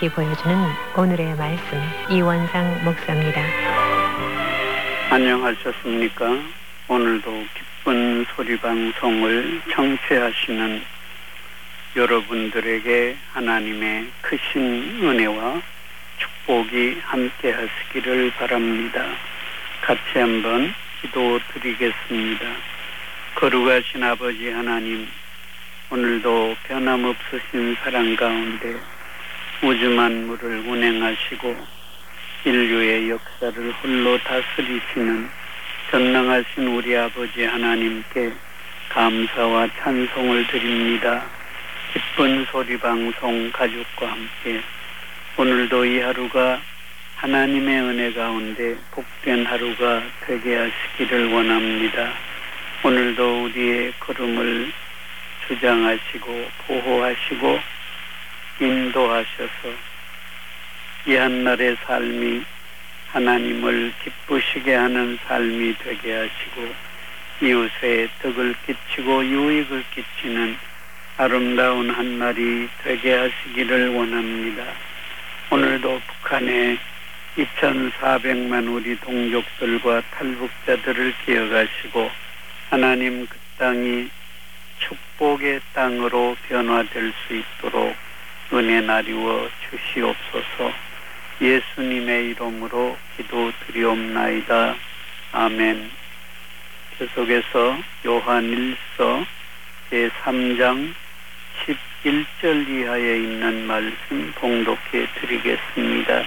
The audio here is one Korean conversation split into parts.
다시 보여주는 오늘의 말씀, 이원상 목사입니다. 안녕하셨습니까? 오늘도 기쁜 소리 방송을 청취하시는 여러분들에게 하나님의 크신 은혜와 축복이 함께 하시기를 바랍니다. 같이 한번 기도드리겠습니다. 거룩하신 아버지 하나님, 오늘도 변함없으신 사랑 가운데 우주 만물을 운행하시고 인류의 역사를 홀로 다스리시는 전능하신 우리 아버지 하나님께 감사와 찬송을 드립니다. 기쁜 소리 방송 가족과 함께 오늘도 이 하루가 하나님의 은혜 가운데 복된 하루가 되게 하시기를 원합니다. 오늘도 우리의 걸음을 주장하시고 보호하시고 인도하셔서 이 한날의 삶이 하나님을 기쁘시게 하는 삶이 되게 하시고 이웃에 덕을 끼치고 유익을 끼치는 아름다운 한날이 되게 하시기를 원합니다. 오늘도 북한의 2,400만 우리 동족들과 탈북자들을 기억하시고 하나님 그 땅이 축복의 땅으로 변화될 수 있도록 은혜 나리워 주시옵소서. 예수님의 이름으로 기도드리옵나이다. 아멘. 계속해서 요한일서 제3장 11절 이하에 있는 말씀 봉독해 드리겠습니다.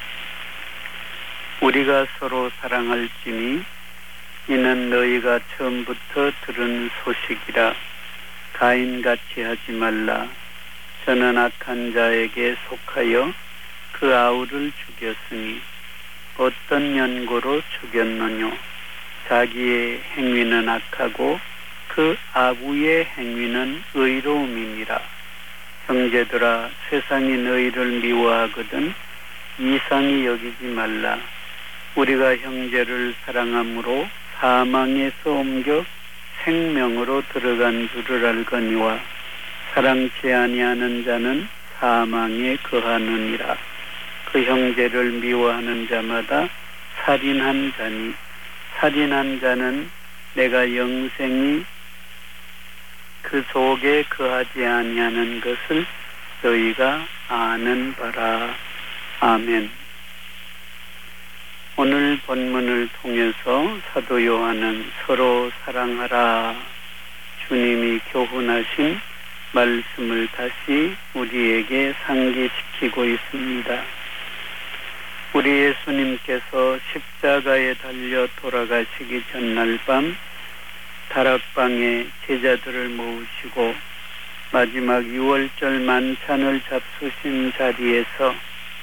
우리가 서로 사랑할지니 이는 너희가 처음부터 들은 소식이라. 가인같이 하지 말라. 저는 악한 자에게 속하여 그 아우를 죽였으니 어떤 연고로 죽였느뇨. 자기의 행위는 악하고 그 아우의 행위는 의로움이니라. 형제들아, 세상이 너희를 미워하거든 이상히 여기지 말라. 우리가 형제를 사랑함으로 사망에서 옮겨 생명으로 들어간 줄을 알거니와 사랑치 아니하는 자는 사망에 거하느니라. 그 형제를 미워하는 자마다 살인한 자니 살인한 자는 내가 영생이 그 속에 거하지 아니하는 것을 너희가 아는 바라. 아멘. 오늘 본문을 통해서 사도 요한은 서로 사랑하라 주님이 교훈하신 말씀을 다시 우리에게 상기시키고 있습니다. 우리 예수님께서 십자가에 달려 돌아가시기 전날 밤 다락방에 제자들을 모으시고 마지막 6월절 만찬을 잡수신 자리에서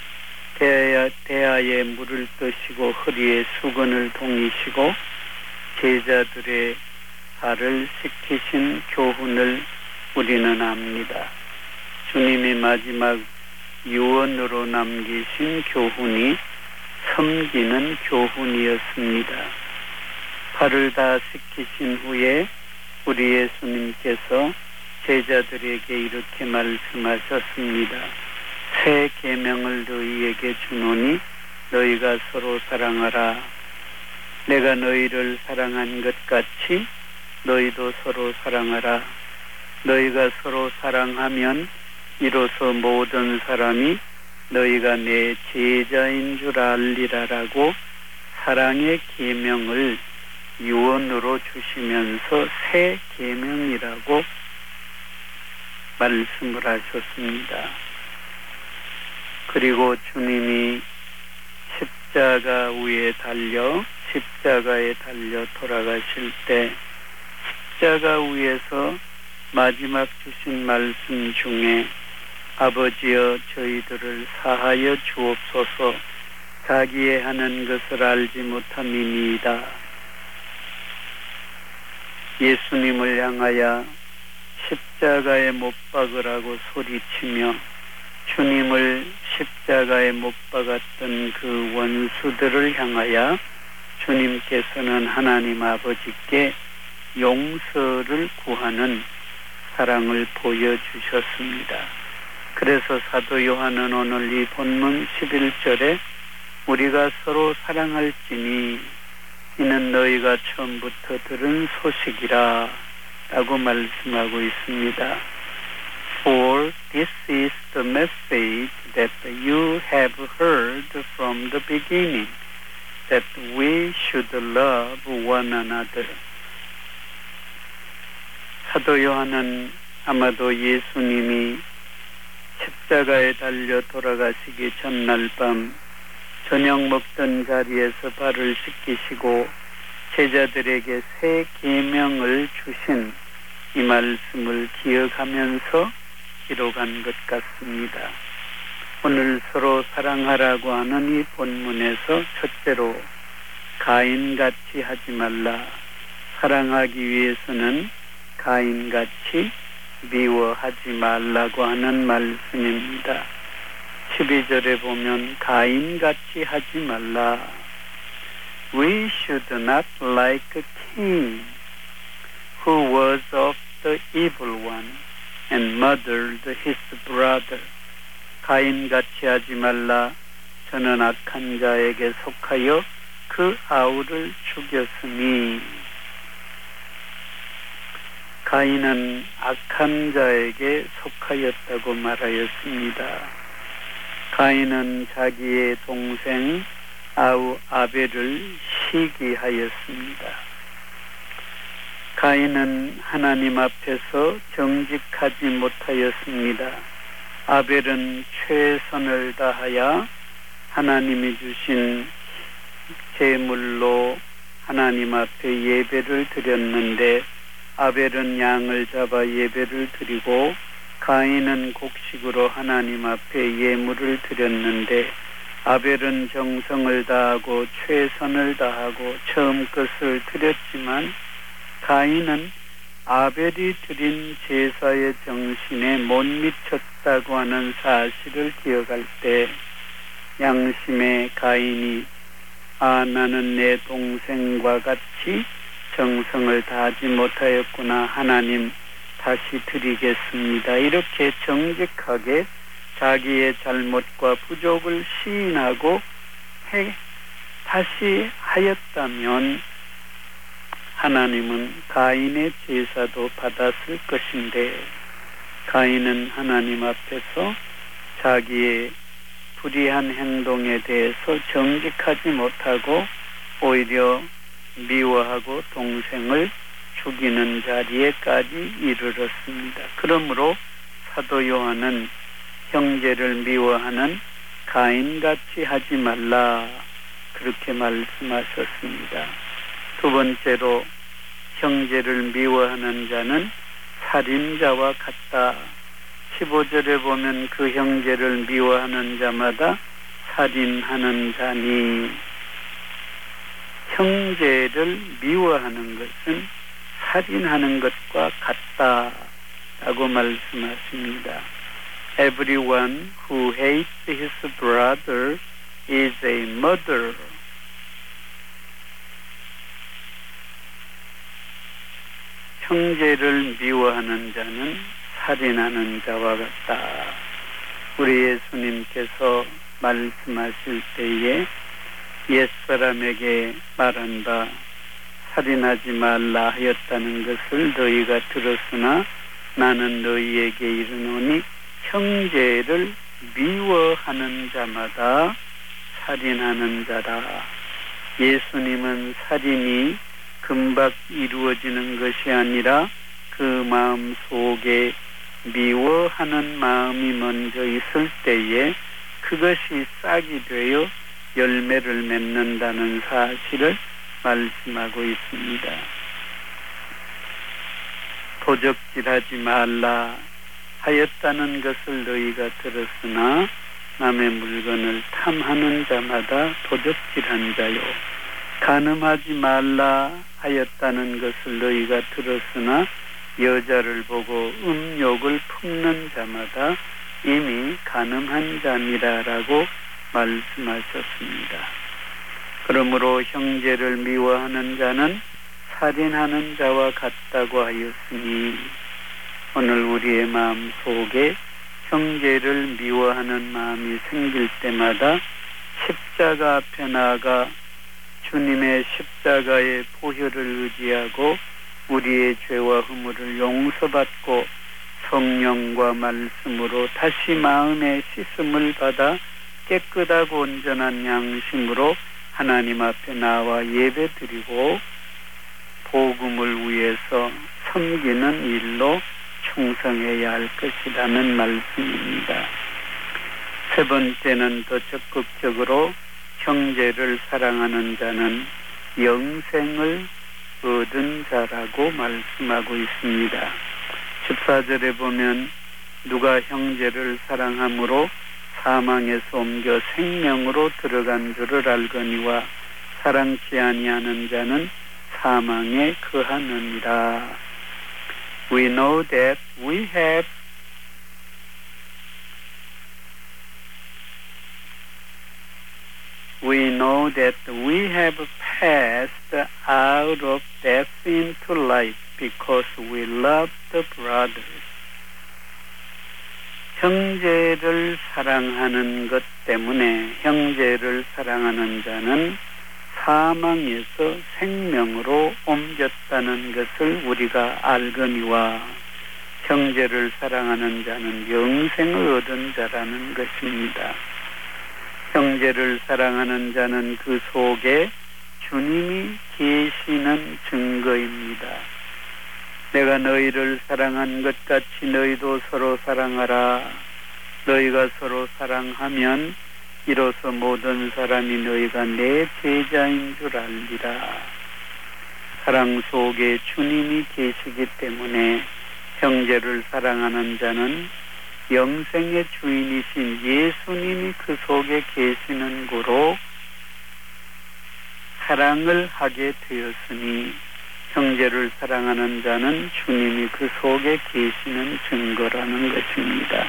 대야에 물을 뜨시고 허리에 수건을 동이시고 제자들의 발을 씻기신 교훈을 우리는 압니다. 주님이 마지막 유언으로 남기신 교훈이 섬기는 교훈이었습니다. 발을 다 씻기신 후에 우리 예수님께서 제자들에게 이렇게 말씀하셨습니다. 새 계명을 너희에게 주노니 너희가 서로 사랑하라. 내가 너희를 사랑한 것 같이 너희도 서로 사랑하라. 너희가 서로 사랑하면 이로써 모든 사람이 너희가 내 제자인 줄 알리라라고 사랑의 계명을 유언으로 주시면서 새 계명이라고 말씀을 하셨습니다. 그리고 주님이 십자가에 달려 돌아가실 때 십자가 위에서 마지막 주신 말씀 중에 아버지여 저희들을 사하여 주옵소서 자기의 하는 것을 알지 못함이니이다. 예수님을 향하여 십자가에 못 박으라고 소리치며 주님을 십자가에 못 박았던 그 원수들을 향하여 주님께서는 하나님 아버지께 용서를 구하는 사랑을 보여주셨습니다. 그래서 사도 요한은 오늘 이 본문 11절에 우리가 서로 사랑할지니 이는 너희가 처음부터 들은 소식이라 라고 말씀하고 있습니다. For this is the message that you have heard from the beginning, that we should love one another. 사도 요한은 아마도 예수님이 십자가에 달려 돌아가시기 전날 밤 저녁 먹던 자리에서 발을 씻기시고 제자들에게 새 계명을 주신 이 말씀을 기억하면서 기록한 것 같습니다. 오늘 서로 사랑하라고 하는 이 본문에서 첫째로 가인같이 하지 말라. 사랑하기 위해서는 가인같이 미워하지 말라고 하는 말씀입니다. 12절에 보면 가인같이 하지 말라. We should not like Cain, who was of the evil one and murdered his brother. 가인같이 하지 말라. 저는 악한 자에게 속하여 그 아우를 죽였으니. 가인은 악한 자에게 속하였다고 말하였습니다. 가인은 자기의 동생 아우 아벨을 시기하였습니다. 가인은 하나님 앞에서 정직하지 못하였습니다. 아벨은 최선을 다하여 하나님이 주신 제물로 하나님 앞에 예배를 드렸는데 아벨은 양을 잡아 예배를 드리고 가인은 곡식으로 하나님 앞에 예물을 드렸는데 아벨은 정성을 다하고 최선을 다하고 처음 것을 드렸지만 가인은 아벨이 드린 제사의 정신에 못 미쳤다고 하는 사실을 기억할 때 양심의 가인이 나는 내 동생과 같이 정성을 다하지 못하였구나. 하나님 다시 드리겠습니다. 이렇게 정직하게 자기의 잘못과 부족을 시인하고 다시 하였다면 하나님은 가인의 제사도 받았을 것인데 가인은 하나님 앞에서 자기의 불의한 행동에 대해서 정직하지 못하고 오히려 미워하고 동생을 죽이는 자리에까지 이르렀습니다. 그러므로 사도 요한은 형제를 미워하는 가인같이 하지 말라 그렇게 말씀하셨습니다. 두 번째로 형제를 미워하는 자는 살인자와 같다. 15절에 보면 그 형제를 미워하는 자마다 살인하는 자니 형제를 미워하는 것은 살인하는 것과 같다라고 말씀하십니다. Everyone who hates his brother is a murderer. 형제를 미워하는 자는 살인하는 자와 같다. 우리 예수님께서 말씀하실 때에 옛사람에게 말한 바 살인하지 말라 하였다는 것을 너희가 들었으나 나는 너희에게 이르노니 형제를 미워하는 자마다 살인하는 자라. 예수님은 살인이 금방 이루어지는 것이 아니라 그 마음 속에 미워하는 마음이 먼저 있을 때에 그것이 싹이 되어 열매를 맺는다는 사실을 말씀하고 있습니다. 도적질하지 말라 하였다는 것을 너희가 들었으나 남의 물건을 탐하는 자마다 도적질한 자요. 간음하지 말라 하였다는 것을 너희가 들었으나 여자를 보고 음욕을 품는 자마다 이미 간음한 자니라라고 말씀하셨습니다. 그러므로 형제를 미워하는 자는 살인하는 자와 같다고 하였으니 오늘 우리의 마음 속에 형제를 미워하는 마음이 생길 때마다 십자가 앞에 나아가 주님의 십자가의 보혈을 의지하고 우리의 죄와 허물을 용서받고 성령과 말씀으로 다시 마음의 씻음을 받아 깨끗하고 온전한 양심으로 하나님 앞에 나와 예배드리고 복음을 위해서 섬기는 일로 충성해야 할 것이라는 말씀입니다. 세 번째는 더 적극적으로 형제를 사랑하는 자는 영생을 얻은 자라고 말씀하고 있습니다. 14절에 보면 누가 형제를 사랑함으로 사망에서 옮겨 생명으로 들어간 줄을 알거니와 사랑치 아니하는 자는 사망에 거하느니라. We know that we have passed out of death into life because we love the brothers. 형제를 사랑하는 것 때문에 형제를 사랑하는 자는 사망에서 생명으로 옮겼다는 것을 우리가 알거니와 형제를 사랑하는 자는 영생을 얻은 자라는 것입니다. 형제를 사랑하는 자는 그 속에 주님이 계시는 증거입니다. 내가 너희를 사랑한 것 같이 너희도 서로 사랑하라. 너희가 서로 사랑하면 이로써 모든 사람이 너희가 내 제자인 줄 알리라. 사랑 속에 주님이 계시기 때문에 형제를 사랑하는 자는 영생의 주인이신 예수님이 그 속에 계시는 고로 사랑을 하게 되었으니 형제를 사랑하는 자는 주님이 그 속에 계시는 증거라는 것입니다.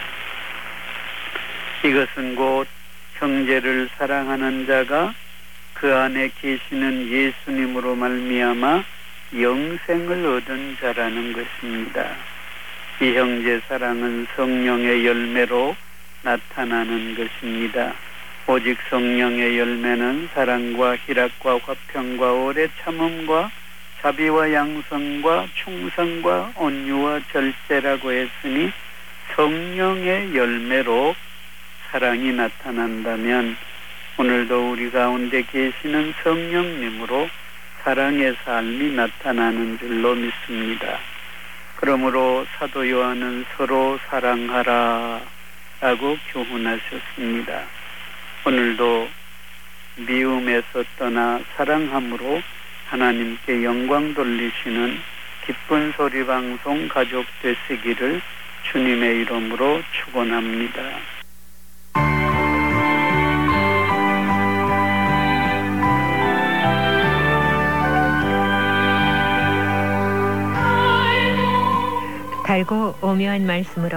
이것은 곧 형제를 사랑하는 자가 그 안에 계시는 예수님으로 말미암아 영생을 얻은 자라는 것입니다. 이 형제 사랑은 성령의 열매로 나타나는 것입니다. 오직 성령의 열매는 사랑과 희락과 화평과 오래 참음과 자비와 양성과 충성과 온유와 절제라고 했으니 성령의 열매로 사랑이 나타난다면 오늘도 우리 가운데 계시는 성령님으로 사랑의 삶이 나타나는 줄로 믿습니다. 그러므로 사도 요한은 서로 사랑하라 라고 교훈하셨습니다. 오늘도 미움에서 떠나 사랑함으로 하나님께 영광 돌리시는 기쁜 소리 방송 가족 되시기를 주님의 이름으로 축원합니다. 달고 오묘한 말씀으로